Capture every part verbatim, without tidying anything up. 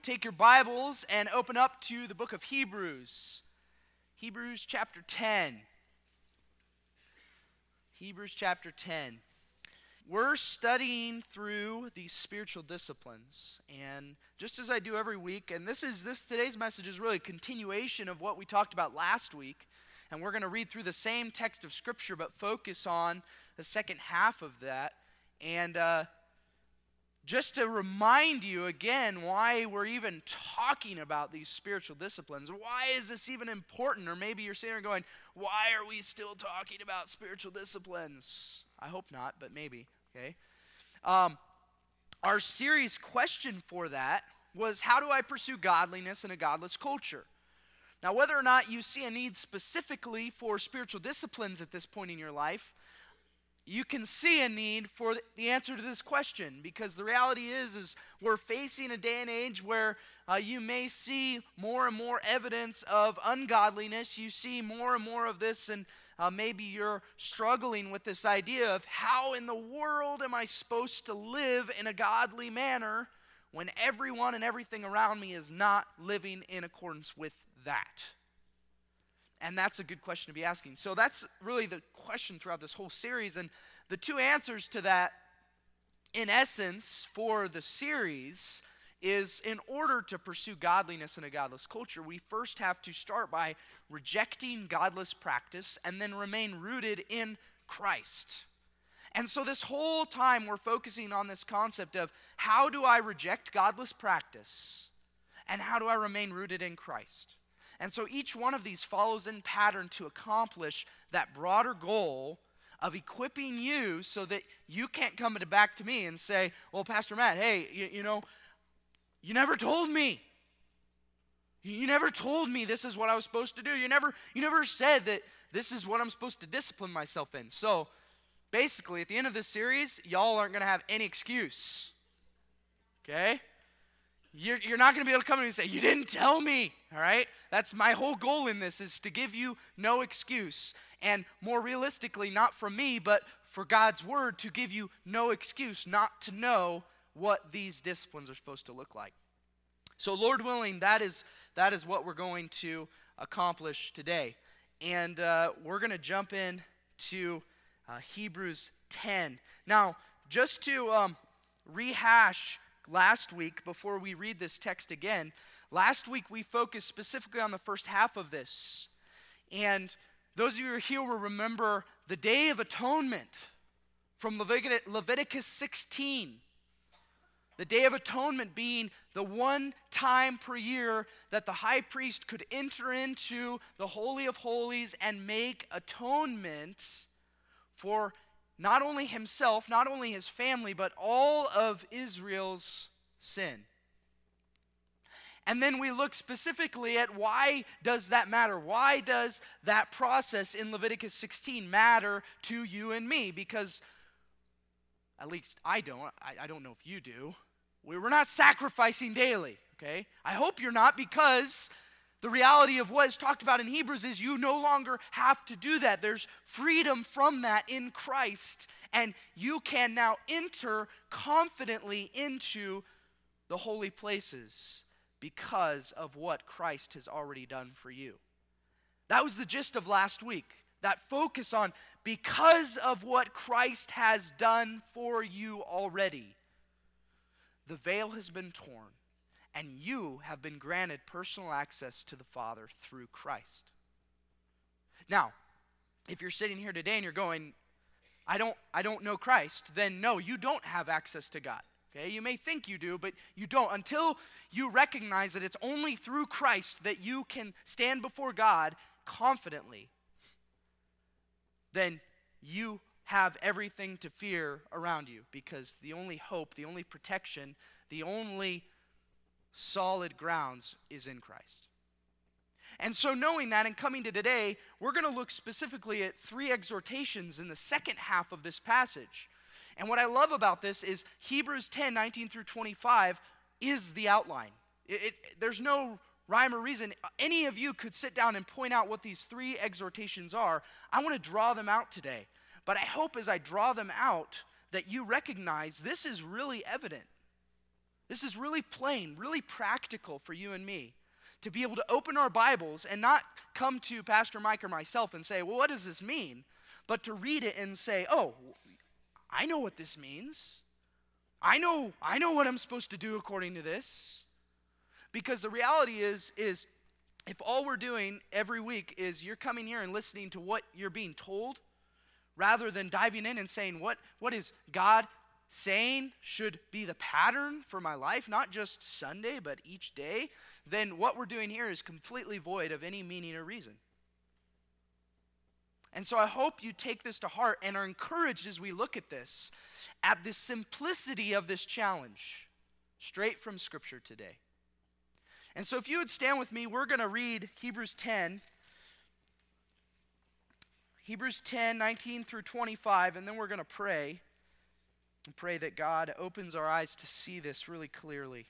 Take your Bibles and open up to the book of Hebrews. Hebrews chapter ten. Hebrews chapter ten. We're studying through these spiritual disciplines, and just as I do every week, and this is this today's message is really a continuation of what we talked about last week, and we're going to read through the same text of Scripture, but focus on the second half of that, and uh, just to remind you again why we're even talking about these spiritual disciplines. Why is this even important? Or maybe you're sitting there going, why are we still talking about spiritual disciplines? I hope not, but maybe, okay? Um, our series question for that was, how do I pursue godliness in a godless culture? Now, whether or not you see a need specifically for spiritual disciplines at this point in your life, you can see a need for the answer to this question, because the reality is, is we're facing a day and age where uh, you may see more and more evidence of ungodliness. You see more and more of this, and uh, maybe you're struggling with this idea of how in the world am I supposed to live in a godly manner when everyone and everything around me is not living in accordance with that? And that's a good question to be asking. So that's really the question throughout this whole series. And the two answers to that, in essence, for the series is, in order to pursue godliness in a godless culture, we first have to start by rejecting godless practice and then remain rooted in Christ. And so this whole time we're focusing on this concept of, how do I reject godless practice and how do I remain rooted in Christ? And so each one of these follows in pattern to accomplish that broader goal of equipping you so that you can't come back to me and say, well, Pastor Matt, hey, you, you know, you never told me. You, you never told me this is what I was supposed to do. You never, you never said that this is what I'm supposed to discipline myself in. So basically, at the end of this series, y'all aren't going to have any excuse. Okay? You're, you're not going to be able to come to me and say, you didn't tell me, all right? That's my whole goal in this, is to give you no excuse. And more realistically, not from me, but for God's word to give you no excuse not to know what these disciplines are supposed to look like. So Lord willing, that is, that is what we're going to accomplish today. And uh, we're going to jump in to uh, Hebrews ten. Now, just to um, rehash last week, before we read this text again, last week we focused specifically on the first half of this. And those of you who are here will remember the Day of Atonement from Levit- Leviticus sixteen. The Day of Atonement being the one time per year that the high priest could enter into the Holy of Holies and make atonement for not only himself, not only his family, but all of Israel's sin. And then we look specifically at, why does that matter? Why does that process in Leviticus sixteen matter to you and me? Because at least I don't. I, I don't know if you do. We We're not sacrificing daily, okay? I hope you're not, because the reality of what is talked about in Hebrews is you no longer have to do that. There's freedom from that in Christ, and you can now enter confidently into the holy places because of what Christ has already done for you. That was the gist of last week, that focus on, because of what Christ has done for you already, the veil has been torn, and you have been granted personal access to the Father through Christ. Now, if you're sitting here today and you're going, I don't, I don't know Christ, then no, you don't have access to God. Okay? You may think you do, but you don't. Until you recognize that it's only through Christ that you can stand before God confidently, then you have everything to fear around you, because the only hope, the only protection, the only solid grounds is in Christ. And so knowing that and coming to today, we're going to look specifically at three exhortations in the second half of this passage. And what I love about this is Hebrews ten, nineteen through twenty-five is the outline. It, it, there's no rhyme or reason. Any of you could sit down and point out what these three exhortations are. I want to draw them out today. But I hope as I draw them out that you recognize this is really evident. This is really plain, really practical for you and me to be able to open our Bibles and not come to Pastor Mike or myself and say, well, what does this mean? But to read it and say, oh, I know what this means. I know, I know what I'm supposed to do according to this. Because the reality is, is if all we're doing every week is you're coming here and listening to what you're being told, rather than diving in and saying, what, what is God saying should be the pattern for my life, not just Sunday, but each day, then what we're doing here is completely void of any meaning or reason. And so I hope you take this to heart and are encouraged as we look at this, at the simplicity of this challenge, straight from Scripture today. And so if you would stand with me, we're going to read Hebrews ten. Hebrews ten, nineteen through twenty-five, and then we're going to pray. And pray that God opens our eyes to see this really clearly.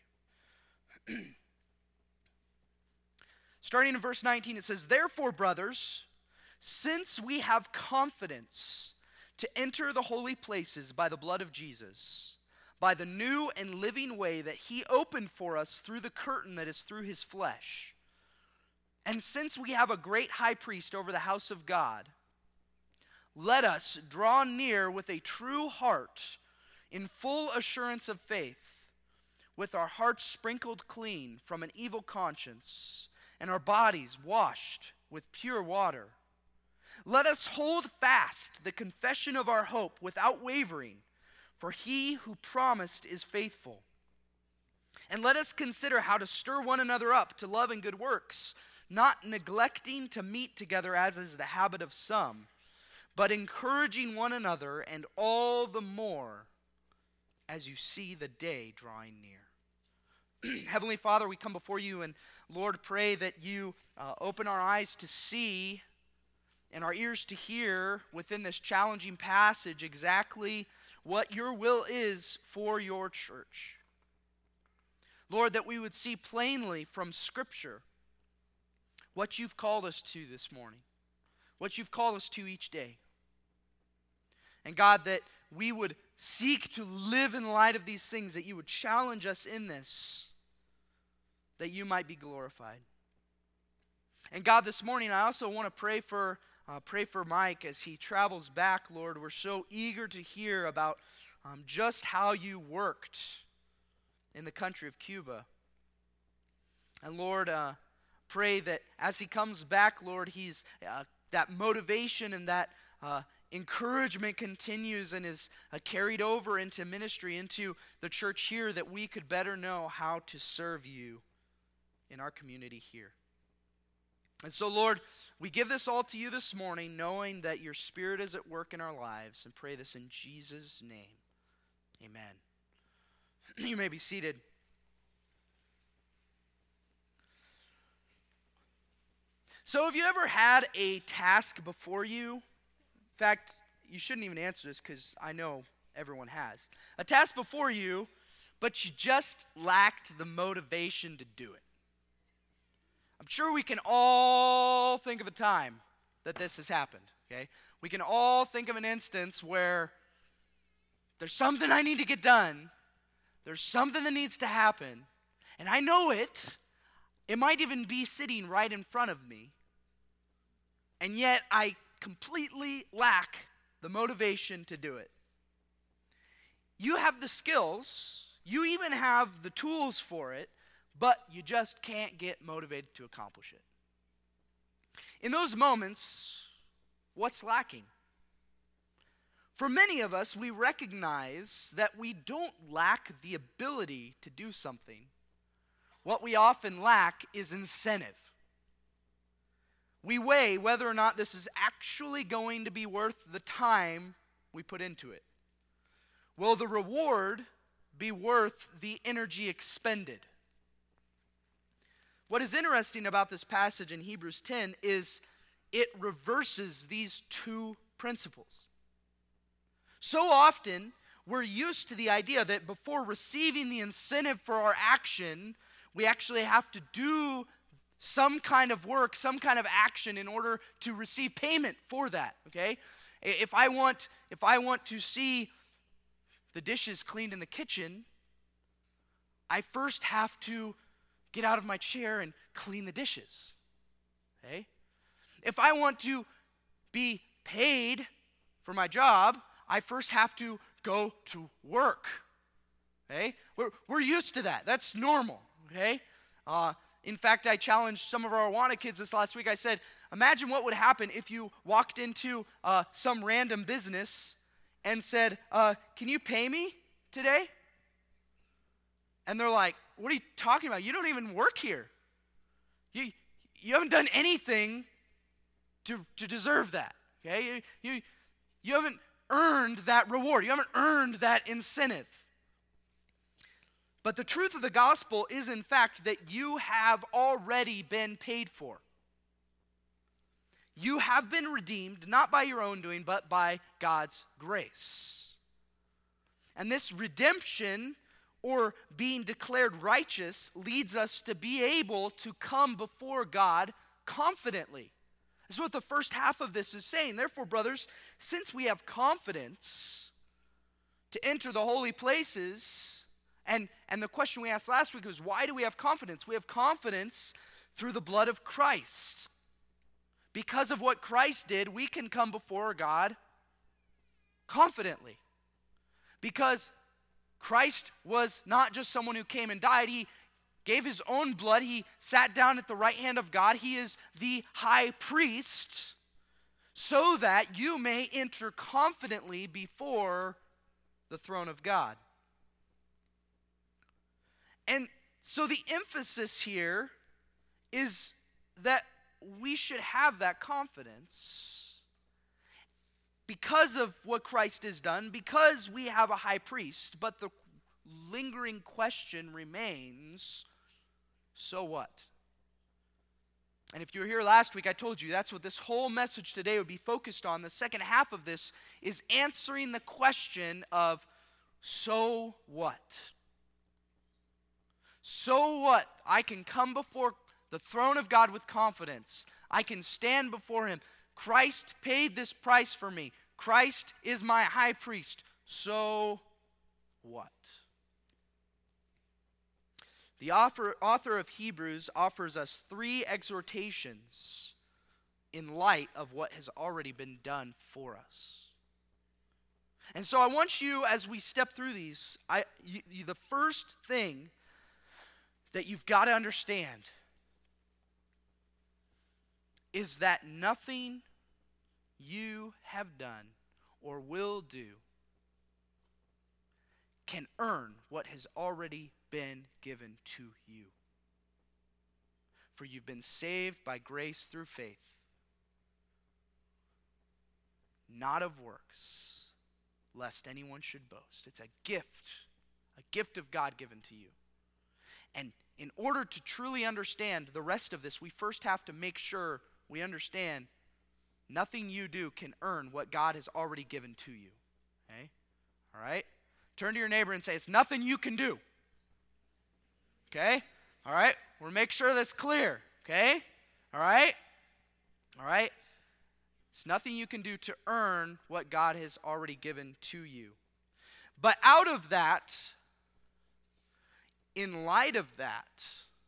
Starting in verse nineteen, it says, therefore, brothers, since we have confidence to enter the holy places by the blood of Jesus, by the new and living way that he opened for us through the curtain that is through his flesh, and since we have a great high priest over the house of God, let us draw near with a true heart in full assurance of faith, with our hearts sprinkled clean from an evil conscience and our bodies washed with pure water. Let us hold fast the confession of our hope without wavering, for he who promised is faithful. And let us consider how to stir one another up to love and good works, not neglecting to meet together as is the habit of some, but encouraging one another, and all the more as you see the day drawing near. Heavenly Father, we come before you and, Lord, pray that you uh, open our eyes to see and our ears to hear within this challenging passage exactly what your will is for your church. Lord, that we would see plainly from Scripture what you've called us to this morning, what you've called us to each day. And God, that we would seek to live in light of these things, that you would challenge us in this, that you might be glorified. And God, this morning I also want to pray for uh, pray for Mike as he travels back, Lord. We're so eager to hear about um, just how you worked in the country of Cuba. And Lord, uh, pray that as he comes back, Lord, he's uh, that motivation and that uh, encouragement continues and is uh, carried over into ministry, into the church here, that we could better know how to serve you in our community here. And so, Lord, we give this all to you this morning, knowing that your Spirit is at work in our lives, and pray this in Jesus' name. Amen. You may be seated. So have you ever had a task before you? In fact, you shouldn't even answer this because I know everyone has. A task before you, but you just lacked the motivation to do it. I'm sure we can all think of a time that this has happened, okay? We can all think of an instance where there's something I need to get done. There's something that needs to happen, and I know it. It might even be sitting right in front of me, and yet I completely lack the motivation to do it. You have the skills, you even have the tools for it, but you just can't get motivated to accomplish it. In those moments, what's lacking? For many of us, we recognize that we don't lack the ability to do something. What we often lack is incentive. We weigh whether or not this is actually going to be worth the time we put into it. Will the reward be worth the energy expended? What is interesting about this passage in Hebrews ten is it reverses these two principles. So often, we're used to the idea that before receiving the incentive for our action, we actually have to do some kind of work, some kind of action in order to receive payment for that, okay? If I want, if I want to see the dishes cleaned in the kitchen, I first have to get out of my chair and clean the dishes. Okay? If I want to be paid for my job, I first have to go to work. Okay? We're, we're used to that. That's normal. Okay? Uh, in fact, I challenged some of our Awana kids this last week. I said, imagine what would happen if you walked into uh, some random business and said, uh, can you pay me today? And they're like, what are you talking about? You don't even work here. You, you haven't done anything to, to deserve that. Okay? You, you, you haven't earned that reward. You haven't earned that incentive. But the truth of the gospel is, in fact, that you have already been paid for. You have been redeemed, not by your own doing, but by God's grace. And this redemption, or being declared righteous, leads us to be able to come before God confidently. This is what the first half of this is saying. Therefore, brothers, since we have confidence to enter the holy places, and, and the question we asked last week was, why do we have confidence? We have confidence through the blood of Christ. Because of what Christ did, we can come before God confidently. Because Christ was not just someone who came and died. He gave his own blood. He sat down at the right hand of God. He is the high priest, so that you may enter confidently before the throne of God. And so the emphasis here is that we should have that confidence because of what Christ has done, because we have a high priest. But the lingering question remains, so what? And if you were here last week, I told you that's what this whole message today would be focused on. The second half of this is answering the question of, so what? So what? I can come before the throne of God with confidence. I can stand before him. Christ paid this price for me. Christ is my high priest. So what? The author, author of Hebrews offers us three exhortations in light of what has already been done for us. And so I want you, as we step through these, I, you, you, the first thing that you've got to understand is that nothing you have done or will do can earn what has already been given to you. For you've been saved by grace through faith, not of works, lest anyone should boast. It's a gift, a gift of God given to you. And in order to truly understand the rest of this, we first have to make sure we understand nothing you do can earn what God has already given to you. Okay? All right? Turn to your neighbor and say, it's nothing you can do. Okay? All right? We'll make sure that's clear. Okay? All right? All right? It's nothing you can do to earn what God has already given to you. But out of that, in light of that,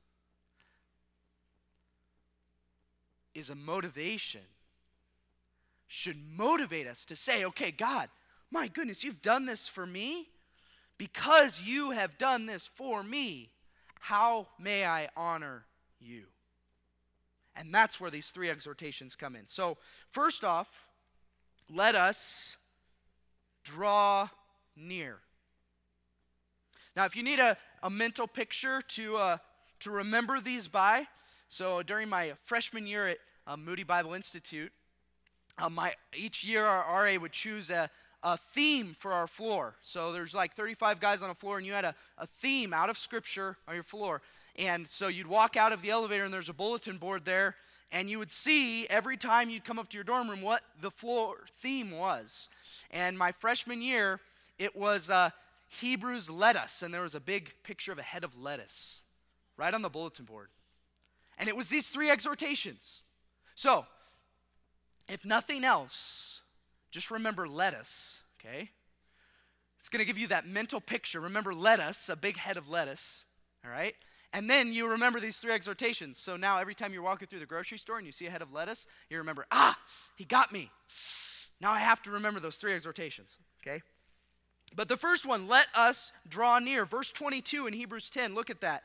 is a motivation. Should motivate us to say, okay, God, my goodness, you've done this for me. Because you have done this for me, how may I honor you? And that's where these three exhortations come in. So, first off, let us draw near. Now, if you need a, a mental picture to, uh, to remember these by, so during my freshman year at uh, Moody Bible Institute, uh, my, each year our R A would choose a, a theme for our floor. So there's like thirty-five guys on a floor, and you had a, a theme out of Scripture on your floor. And so you'd walk out of the elevator, and there's a bulletin board there, and you would see every time you'd come up to your dorm room what the floor theme was. And my freshman year, it was uh, Hebrews led us, and there was a big picture of a head of lettuce right on the bulletin board. And it was these three exhortations. So, if nothing else, just remember lettuce, okay? It's going to give you that mental picture. Remember lettuce, a big head of lettuce. All right? And then you remember these three exhortations. So now every time you're walking through the grocery store and you see a head of lettuce, you remember, ah, he got me. Now I have to remember those three exhortations, okay? But the first one, let us draw near. Verse twenty-two in Hebrews ten, look at that.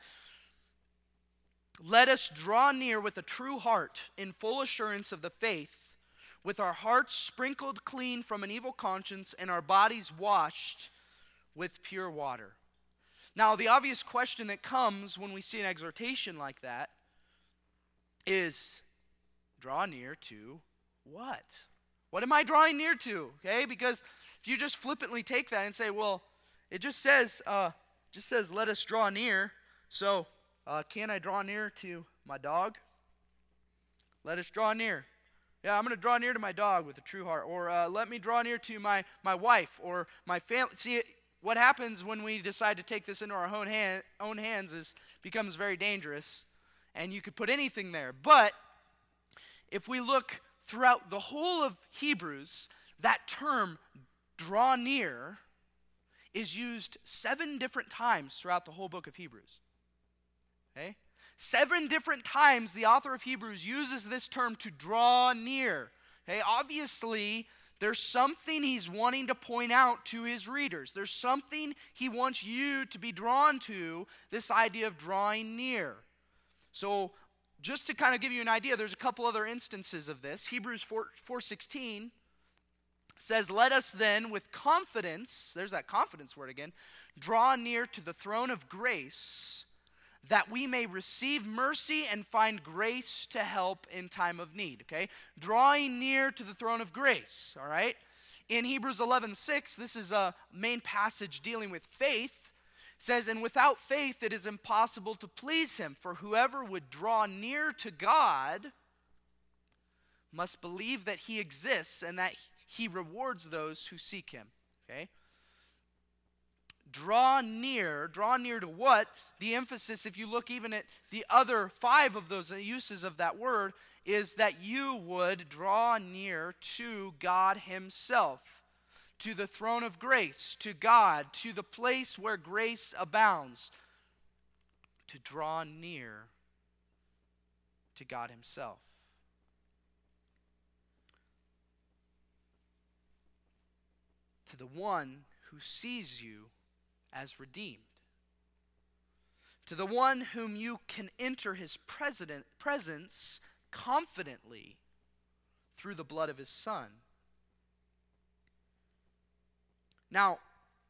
Let us draw near with a true heart in full assurance of the faith, with our hearts sprinkled clean from an evil conscience and our bodies washed with pure water. Now, the obvious question that comes when we see an exhortation like that is, draw near to what? What am I drawing near to? Okay, because if you just flippantly take that and say, well, it just says, uh, just says, let us draw near. So, uh, can I draw near to my dog? Let us draw near. Yeah, I'm going to draw near to my dog with a true heart. Or uh, let me draw near to my, my wife or my family. See, what happens when we decide to take this into our own, hand, own hands is becomes very dangerous. And you could put anything there. But if we look throughout the whole of Hebrews, that term, draw near, is used seven different times throughout the whole book of Hebrews. Okay? Seven different times the author of Hebrews uses this term to draw near. Okay? Obviously, there's something he's wanting to point out to his readers. There's something he wants you to be drawn to, this idea of drawing near. So, just to kind of give you an idea, there's a couple other instances of this. Hebrews four sixteen says, let us then with confidence, there's that confidence word again, draw near to the throne of grace, that we may receive mercy and find grace to help in time of need, okay? Drawing near to the throne of grace, all right? In Hebrews eleven six, this is a main passage dealing with faith. It says, and without faith it is impossible to please him, for whoever would draw near to God must believe that he exists and that he rewards those who seek him, okay? Draw near, draw near to what? The emphasis, if you look even at the other five of those uses of that word, is that you would draw near to God himself, to the throne of grace, to God, to the place where grace abounds, to draw near to God himself. To the one who sees you as redeemed. To the one whom you can enter his president, presence confidently through the blood of his Son. Now,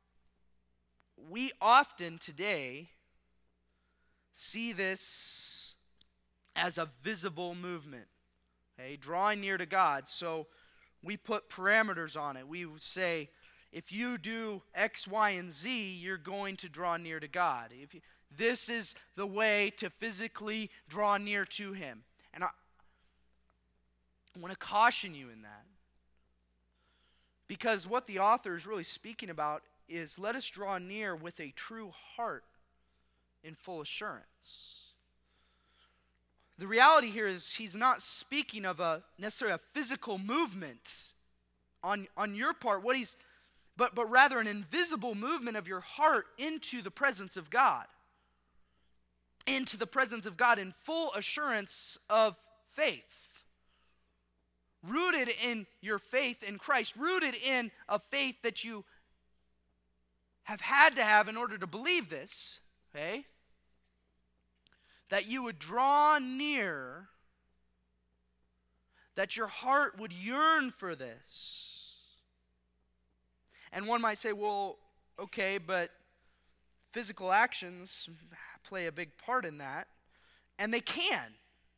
we often today see this as a visible movement, okay, drawing near to God. So we put parameters on it. We say, if you do X, Y, and Z, you're going to draw near to God. If you, this is the way to physically draw near to him. And I, I want to caution you in that. Because what the author is really speaking about is let us draw near with a true heart in full assurance. The reality here is he's not speaking of a necessarily a physical movement on, on your part. What he's But, but rather an invisible movement of your heart into the presence of God. Into the presence of God in full assurance of faith. Rooted in your faith in Christ. Rooted in a faith that you have had to have in order to believe this. Okay? That you would draw near. That your heart would yearn for this. And one might say, well, okay, but physical actions play a big part in that. And they can.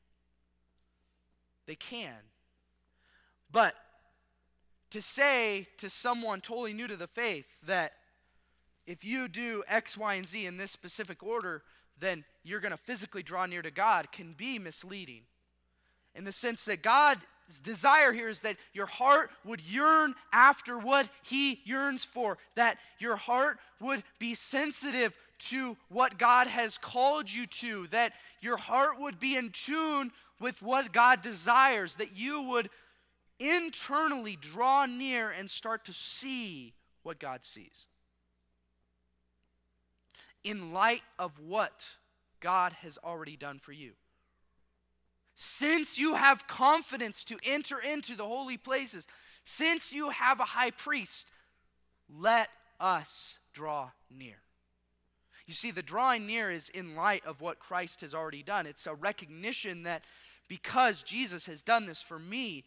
They can. But to say to someone totally new to the faith that if you do X, Y, and Z in this specific order, then you're going to physically draw near to God can be misleading. In the sense that God's desire here is that your heart would yearn after what he yearns for. That your heart would be sensitive to what God has called you to. That your heart would be in tune with what God desires. That you would internally draw near and start to see what God sees. In light of what God has already done for you. Since you have confidence to enter into the holy places, since you have a high priest, let us draw near. You see, the drawing near is in light of what Christ has already done. It's a recognition that because Jesus has done this for me,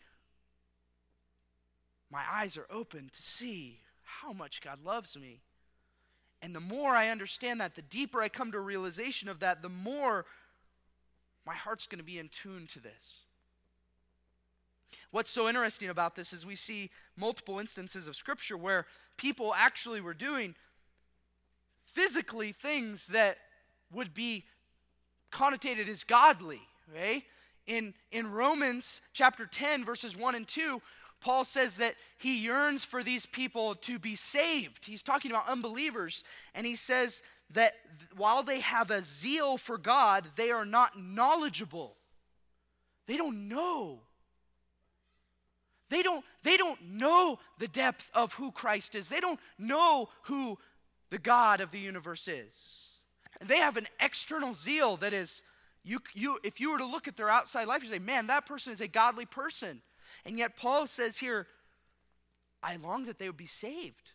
my eyes are open to see how much God loves me. And the more I understand that, the deeper I come to a realization of that, the more my heart's going to be in tune to this. What's so interesting about this is we see multiple instances of Scripture where people actually were doing physically things that would be connotated as godly. Okay? In, in Romans chapter ten, verses one and two, Paul says that he yearns for these people to be saved. He's talking about unbelievers, and he says that while they have a zeal for God, they are not knowledgeable. They don't know. They don't, they don't know the depth of who Christ is. They don't know who the God of the universe is. And they have an external zeal that is, you, you, if you were to look at their outside life, you say, man, that person is a godly person. And yet Paul says here, I long that they would be saved.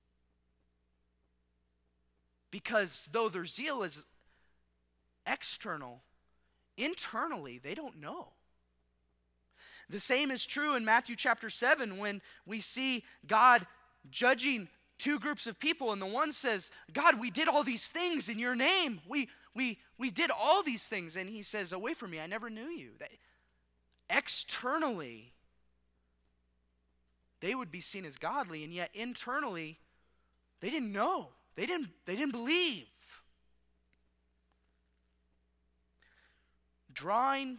Because though their zeal is external, internally they don't know. The same is true in Matthew chapter seven when we see God judging two groups of people, and the one says, God, we did all these things in your name. We we we did all these things. And he says, away from me, I never knew you. That externally, they would be seen as godly, and yet internally, they didn't know. They didn't, they didn't believe. Drawing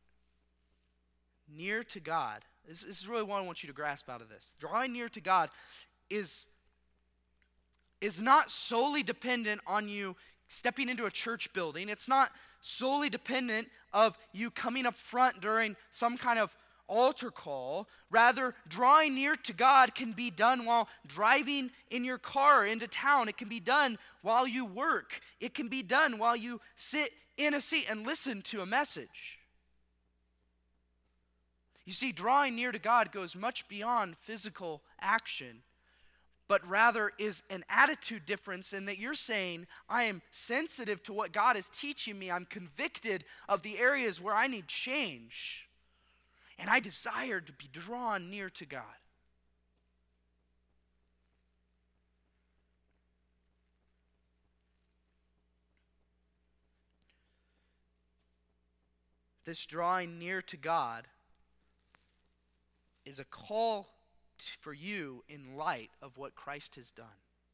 near to God, this, this is really what I want you to grasp out of this. Drawing near to God is, is not solely dependent on you stepping into a church building. It's not solely dependent of you coming up front during some kind of altar call. Rather, drawing near to God can be done while driving in your car into town. It can be done while you work. It can be done while you sit in a seat and listen to a message. You see, drawing near to God goes much beyond physical action, but rather is an attitude difference in that you're saying, I am sensitive to what God is teaching me. I'm convicted of the areas where I need change. And I desire to be drawn near to God. This drawing near to God is a call t- for you in light of what Christ has done,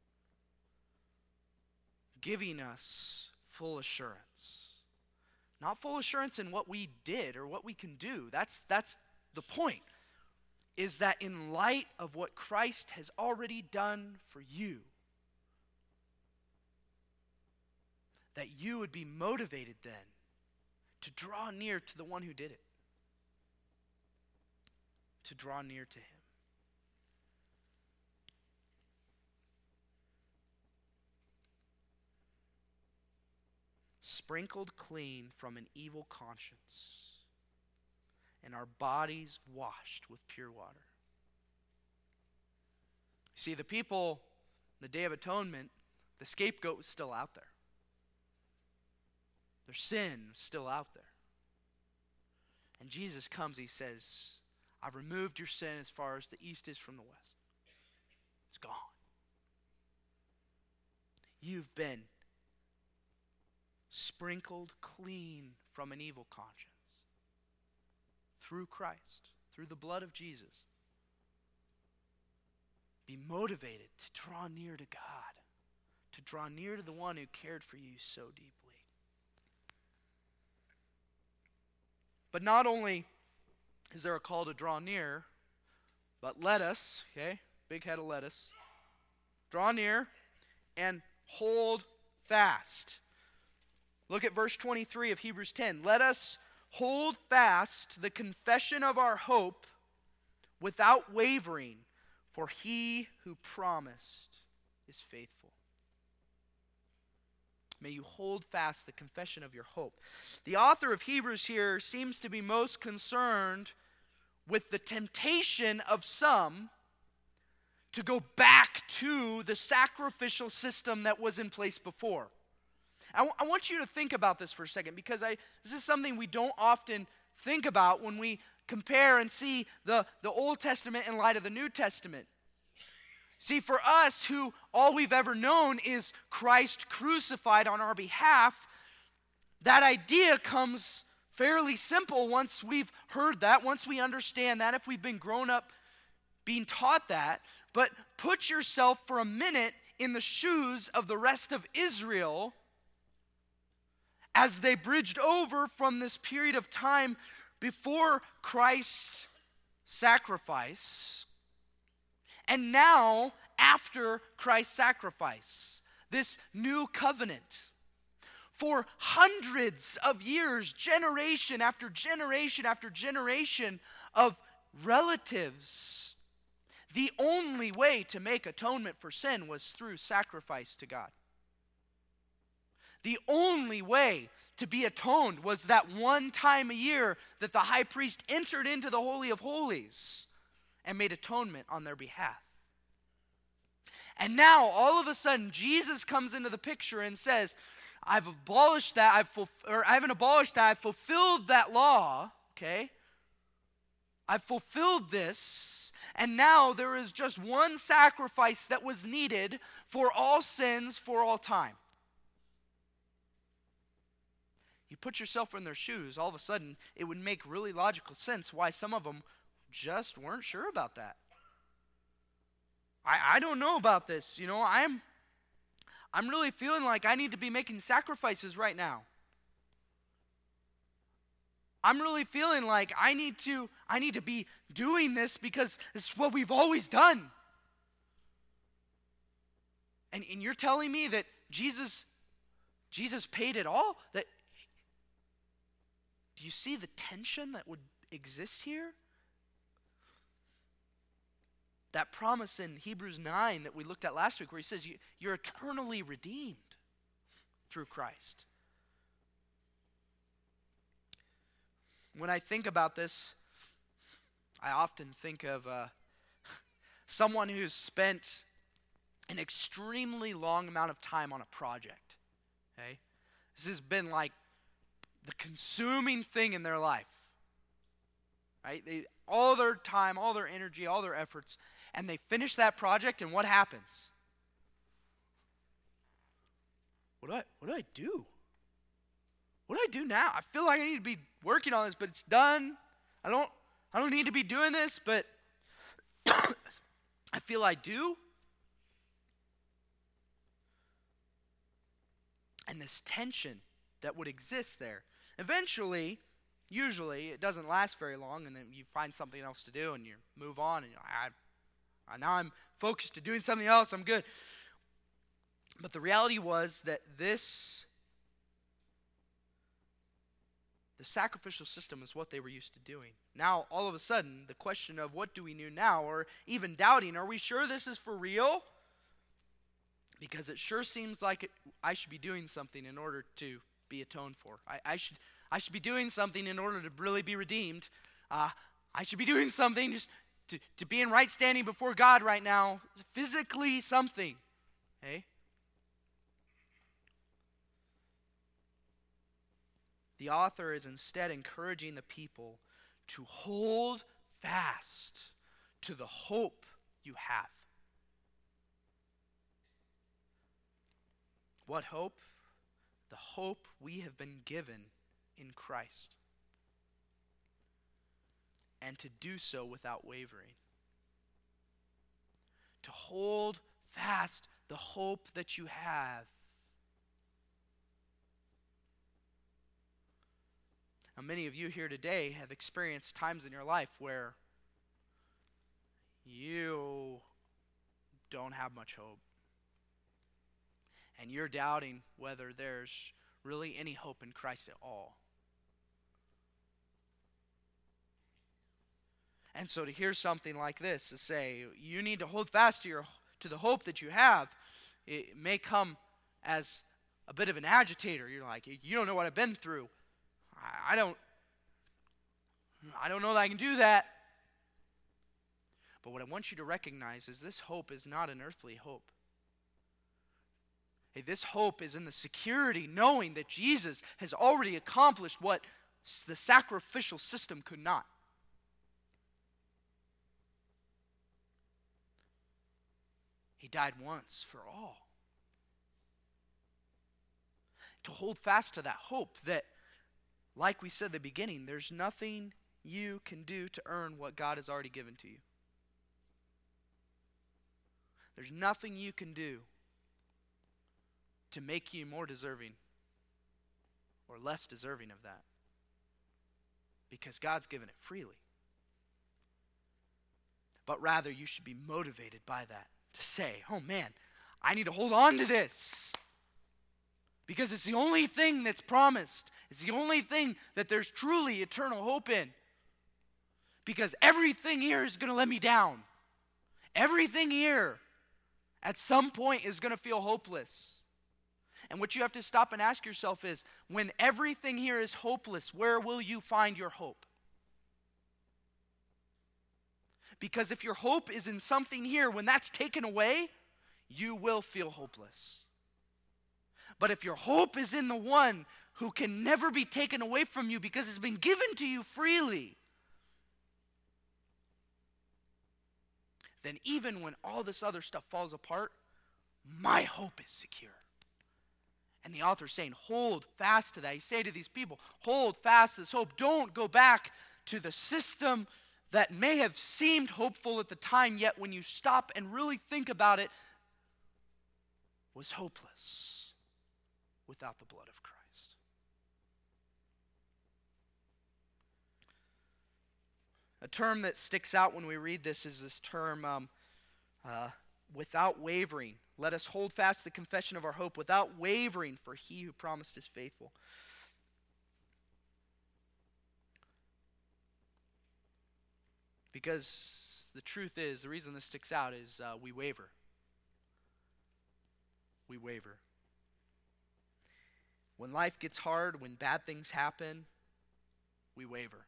giving us full assurance. Not full assurance in what we did or what we can do. That's, that's the point, is that in light of what Christ has already done for you, that you would be motivated then to draw near to the one who did it, to draw near to him. Sprinkled clean from an evil conscience, and our bodies washed with pure water. See, the people, the Day of Atonement, the scapegoat was still out there. Their sin was still out there. And Jesus comes, he says, I've removed your sin as far as the east is from the west. It's gone. You've been sprinkled clean from an evil conscience through Christ, through the blood of Jesus. Be motivated to draw near to God, to draw near to the one who cared for you so deeply. But not only is there a call to draw near, but let us, okay, big head of lettuce, draw near and hold fast. Look at verse twenty-three of Hebrews ten. Let us hold fast the confession of our hope without wavering, for he who promised is faithful. May you hold fast the confession of your hope. The author of Hebrews here seems to be most concerned with the temptation of some to go back to the sacrificial system that was in place before. I, w- I want you to think about this for a second, because I, this is something we don't often think about when we compare and see the, the Old Testament in light of the New Testament. See, for us who all we've ever known is Christ crucified on our behalf, that idea comes fairly simple once we've heard that, once we understand that, if we've been grown up being taught that. But put yourself for a minute in the shoes of the rest of Israel as they bridged over from this period of time before Christ's sacrifice, and now after Christ's sacrifice, this new covenant. For hundreds of years, generation after generation after generation of relatives, the only way to make atonement for sin was through sacrifice to God. The only way to be atoned was that one time a year that the high priest entered into the Holy of Holies and made atonement on their behalf. And now, all of a sudden, Jesus comes into the picture and says, I've abolished that, I've fulf- or I haven't abolished that, I've fulfilled that law, okay? I've fulfilled this, and now there is just one sacrifice that was needed for all sins for all time. You put yourself in their shoes, all of a sudden, it would make really logical sense why some of them just weren't sure about that. I, I don't know about this, you know, I'm, I'm really feeling like I need to be making sacrifices right now. I'm really feeling like I need to, I need to be doing this because it's what we've always done. And, and you're telling me that Jesus, Jesus paid it all? That, do you see the tension that would exist here? That promise in Hebrews nine that we looked at last week, where he says you, you're eternally redeemed through Christ. When I think about this, I often think of uh, someone who's spent an extremely long amount of time on a project. Okay? This has been like the consuming thing in their life. Right? They, all their time, all their energy, all their efforts, and they finish that project, and what happens? What do I, what do I do? What do I do now? I feel like I need to be working on this, but it's done. I don't, I don't need to be doing this, but I feel I do. And this tension that would exist there. Eventually, usually, it doesn't last very long, and then you find something else to do, and you move on, and you're like, I, I, now I'm focused to doing something else, I'm good. But the reality was that this, the sacrificial system is what they were used to doing. Now, all of a sudden, the question of what do we do now, or even doubting, are we sure this is for real? Because it sure seems like it, I should be doing something in order to be atoned for. I, I should I should be doing something in order to really be redeemed. Uh, I should be doing something just to, to be in right standing before God right now. Physically something. Okay? The author is instead encouraging the people to hold fast to the hope you have. What hope? The hope we have been given in Christ. And to do so without wavering. To hold fast the hope that you have. Now, many of you here today have experienced times in your life where you don't have much hope. And you're doubting whether there's really any hope in Christ at all. And so to hear something like this, to say, you need to hold fast to your to the hope that you have, it may come as a bit of an agitator. You're like, you don't know what I've been through. I, I don't, I don't know that I can do that. But what I want you to recognize is this hope is not an earthly hope. Hey, this hope is in the security knowing that Jesus has already accomplished what the sacrificial system could not. He died once for all. To hold fast to that hope that, like we said at the beginning, there's nothing you can do to earn what God has already given to you. There's nothing you can do to make you more deserving or less deserving of that. Because God's given it freely. But rather, you should be motivated by that. To say, oh man, I need to hold on to this. Because it's the only thing that's promised. It's the only thing that there's truly eternal hope in. Because everything here is going to let me down. Everything here at some point is going to feel hopeless. And what you have to stop and ask yourself is, when everything here is hopeless, where will you find your hope? Because if your hope is in something here, when that's taken away, you will feel hopeless. But if your hope is in the one who can never be taken away from you because it's been given to you freely, then even when all this other stuff falls apart, my hope is secure. And the author's saying, hold fast to that. He's saying to these people, hold fast to this hope. Don't go back to the system that may have seemed hopeful at the time, yet when you stop and really think about it, was hopeless without the blood of Christ. A term that sticks out when we read this is this term, um, uh, without wavering. Let us hold fast the confession of our hope without wavering, for he who promised is faithful. Because the truth is, the reason this sticks out is uh, we waver. We waver. When life gets hard, when bad things happen, we waver.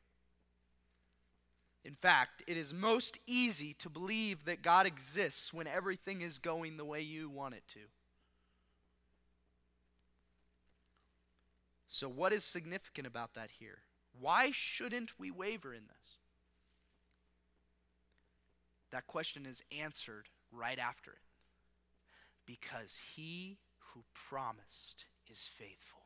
In fact, it is most easy to believe that God exists when everything is going the way you want it to. So what is significant about that here? Why shouldn't we waver in this? That question is answered right after it. Because he who promised is faithful.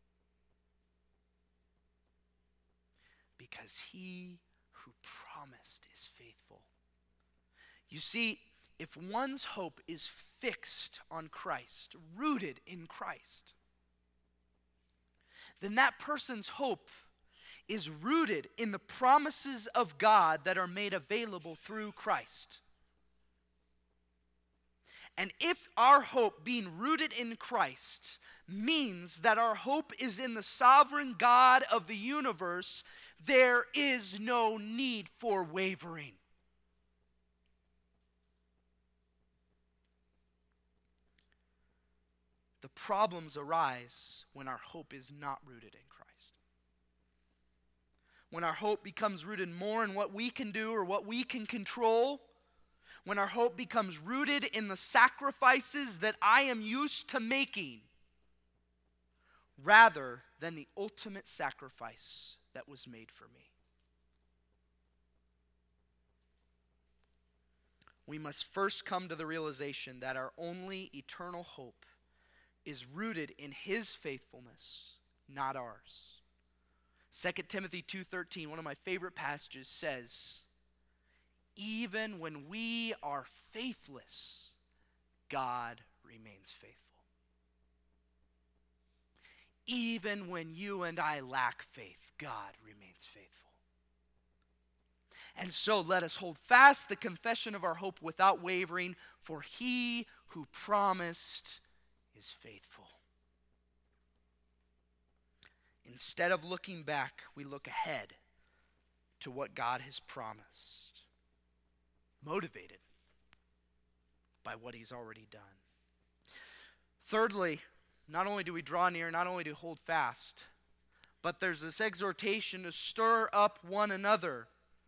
Because he who promised is faithful. You see, if one's hope is fixed on Christ, rooted in Christ, then that person's hope is rooted in the promises of God that are made available through Christ. And if our hope being rooted in Christ means that our hope is in the sovereign God of the universe, there is no need for wavering. The problems arise when our hope is not rooted in Christ. When our hope becomes rooted more in what we can do or what we can control. When our hope becomes rooted in the sacrifices that I am used to making, rather than the ultimate sacrifice that was made for me. We must first come to the realization that our only eternal hope is rooted in his faithfulness, not ours. Second Timothy two thirteen, one of my favorite passages, says, even when we are faithless, God remains faithful. Even when you and I lack faith, God remains faithful. And so let us hold fast the confession of our hope without wavering, for he who promised is faithful. Instead of looking back, we look ahead to what God has promised, motivated by what he's already done. Thirdly, not only do we draw near, not only do we hold fast, but there's this exhortation to stir up one another.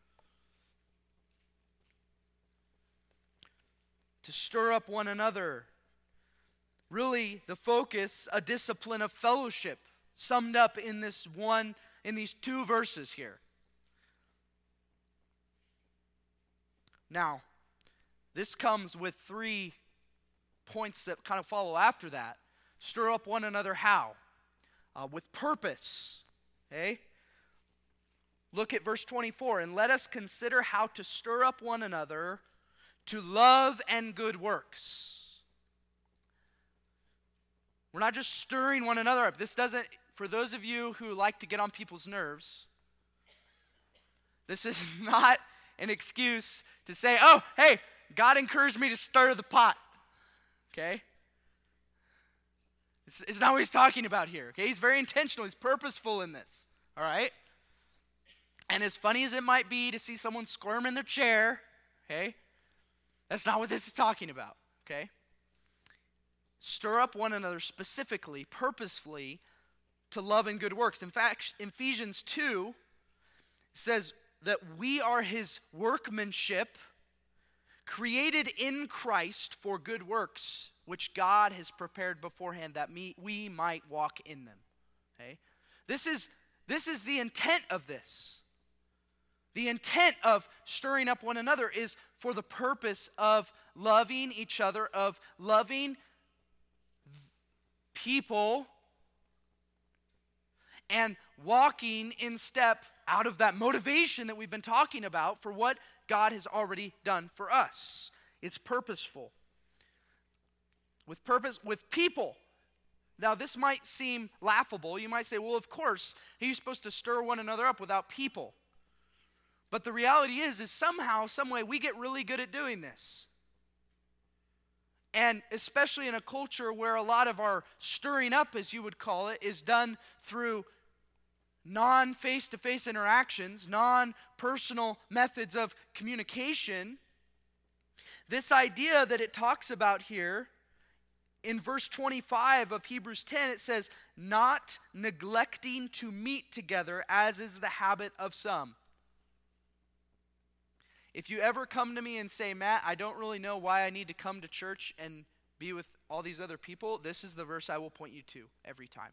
To stir up one another. Really, the focus, a discipline of fellowship, summed up in this one, in these two verses here. Now, this comes with three points that kind of follow after that. Stir up one another how? Uh, with purpose. Okay? Look at verse twenty-four. And let us consider how to stir up one another to love and good works. We're not just stirring one another up. This doesn't, for those of you who like to get on people's nerves, this is not an excuse to say, oh, hey, God encouraged me to stir the pot. Okay? It's, it's not what he's talking about here. Okay? He's very intentional. He's purposeful in this. All right? And as funny as it might be to see someone squirm in their chair, okay, that's not what this is talking about. Okay? Stir up one another specifically, purposefully, to love and good works. In fact, Ephesians two says that we are his workmanship, created in Christ for good works, which God has prepared beforehand that me, we might walk in them. Okay? This is, this is the intent of this. The intent of stirring up one another is for the purpose of loving each other, of loving people, and walking in step out of that motivation that we've been talking about for what God has already done for us. It's purposeful. With purpose, with people. Now, this might seem laughable. You might say, well, of course, he's supposed to stir one another up without people. But the reality is, is somehow, some way, we get really good at doing this. And especially in a culture where a lot of our stirring up, as you would call it, is done through non-face-to-face interactions, non-personal methods of communication, this idea that it talks about here in verse twenty-five of Hebrews ten, it says, not neglecting to meet together as is the habit of some. If you ever come to me and say, Matt, I don't really know why I need to come to church and be with all these other people, this is the verse I will point you to every time.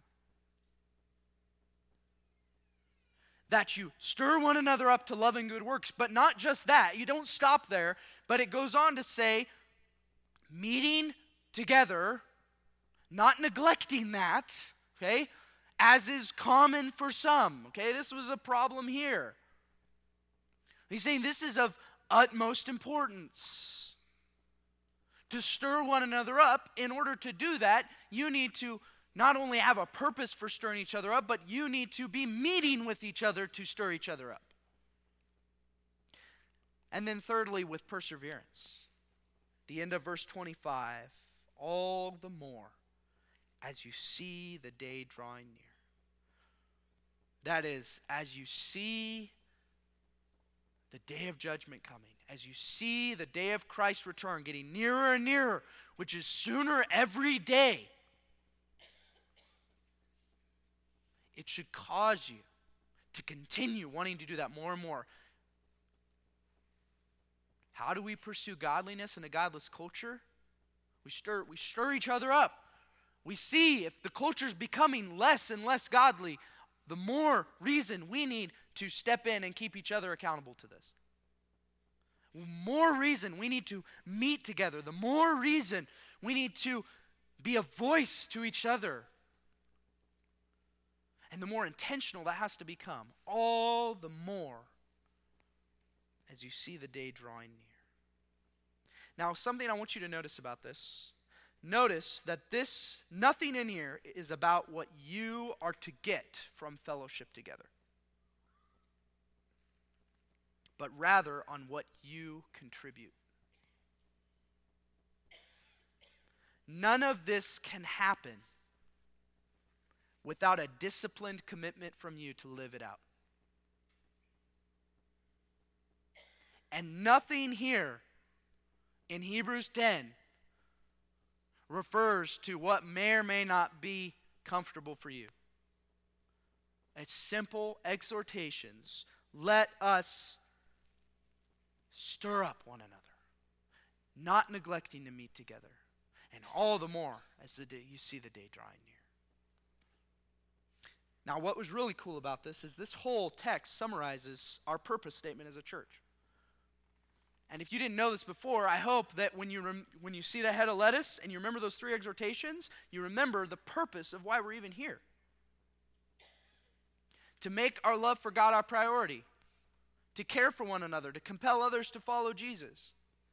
That you stir one another up to love and good works. But not just that. You don't stop there. But it goes on to say, meeting together, not neglecting that, okay, as is common for some. Okay, this was a problem here. He's saying this is of utmost importance. To stir one another up, in order to do that, you need to not only have a purpose for stirring each other up, but you need to be meeting with each other to stir each other up. And then thirdly, with perseverance. The end of verse twenty-five, all the more as you see the day drawing near. That is, as you see the day of judgment coming, as you see the day of Christ's return getting nearer and nearer, which is sooner every day, it should cause you to continue wanting to do that more and more. How do we pursue godliness in a godless culture? We stir, we stir each other up. We see if the culture is becoming less and less godly, the more reason we need to step in and keep each other accountable to this. The more reason we need to meet together. The more reason we need to be a voice to each other. And the more intentional that has to become, all the more as you see the day drawing near. Now, something I want you to notice about this. Notice that this, nothing in here is about what you are to get from fellowship together, but rather on what you contribute. None of this can happen without a disciplined commitment from you to live it out. And nothing here in Hebrews ten refers to what may or may not be comfortable for you. It's simple exhortations. Let us stir up one another, not neglecting to meet together, and all the more as the day you see the day drawing near. Now, what was really cool about this is this whole text summarizes our purpose statement as a church. And if you didn't know this before, I hope that when you rem- when you see that head of lettuce and you remember those three exhortations, you remember the purpose of why we're even here. To make our love for God our priority, to care for one another, to compel others to follow Jesus.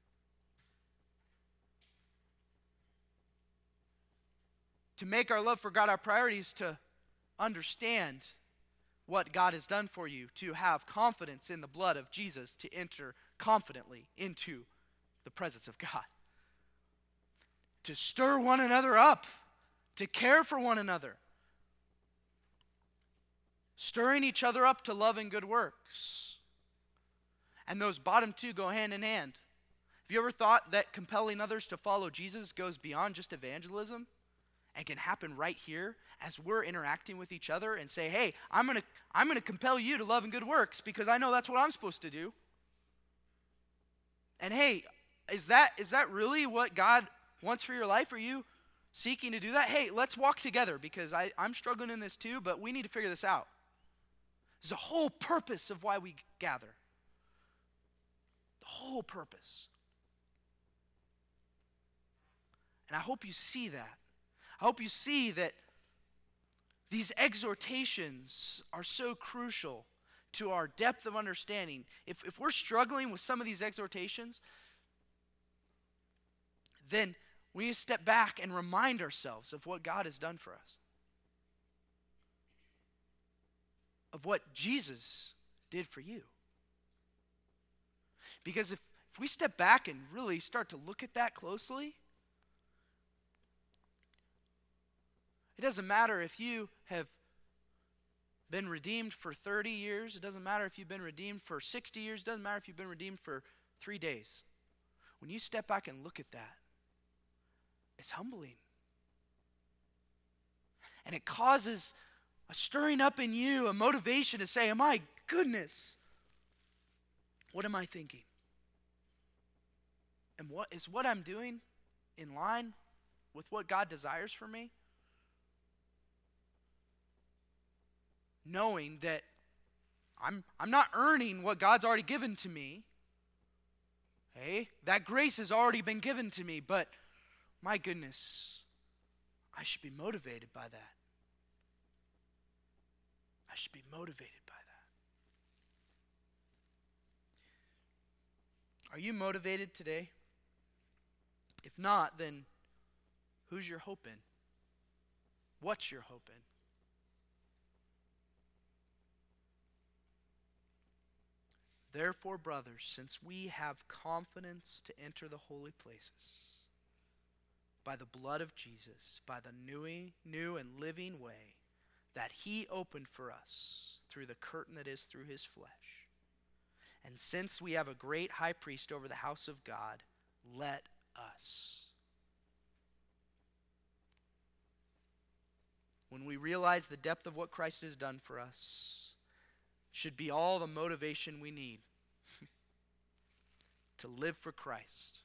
To make our love for God our priorities, to understand what God has done for you, to have confidence in the blood of Jesus, to enter confidently into the presence of God. To stir one another up, to care for one another. Stirring each other up to love and good works. And those bottom two go hand in hand. Have you ever thought that compelling others to follow Jesus goes beyond just evangelism and can happen right here as we're interacting with each other and say, hey, I'm going to I'm going to compel you to love and good works because I know that's what I'm supposed to do. And hey, is that is that really what God wants for your life? Are you seeking to do that? Hey, let's walk together because I, I'm struggling in this too, but we need to figure this out. It's the whole purpose of why we gather. The whole purpose. And I hope you see that. I hope you see that these exhortations are so crucial to our depth of understanding. If, if we're struggling with some of these exhortations, then we need to step back and remind ourselves of what God has done for us. Of what Jesus did for you. Because if, if we step back and really start to look at that closely, it doesn't matter if you have been redeemed for thirty years. It doesn't matter if you've been redeemed for sixty years. It doesn't matter if you've been redeemed for three days. When you step back and look at that, it's humbling. And it causes a stirring up in you, a motivation to say, my goodness, what am I thinking? And what is what I'm doing in line with what God desires for me? Knowing that I'm I'm not earning what God's already given to me. Hey, that grace has already been given to me, but my goodness, I should be motivated by that. I should be motivated by that. Are you motivated today? If not, then who's your hope in? What's your hope in? Therefore, brothers, since we have confidence to enter the holy places by the blood of Jesus, by the new, new and living way that he opened for us through the curtain that is through his flesh, and since we have a great high priest over the house of God, let us. When we realize the depth of what Christ has done for us, should be all the motivation we need to live for Christ.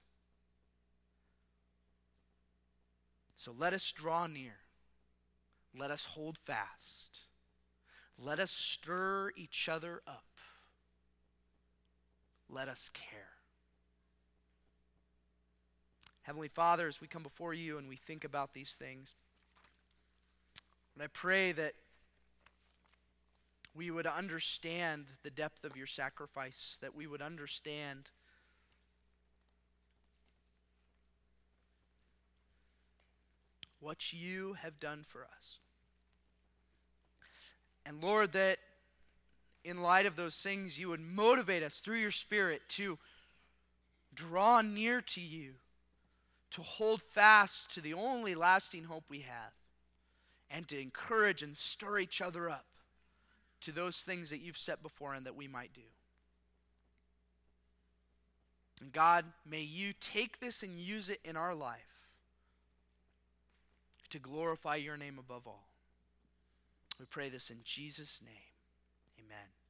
So let us draw near. Let us hold fast. Let us stir each other up. Let us care. Heavenly Father, as we come before you and we think about these things, and I pray that we would understand the depth of your sacrifice, that we would understand what you have done for us. And Lord, that in light of those things, you would motivate us through your Spirit to draw near to you, to hold fast to the only lasting hope we have, and to encourage and stir each other up to those things that you've set before and that we might do. And God, may you take this and use it in our life to glorify your name above all. We pray this in Jesus' name. Amen.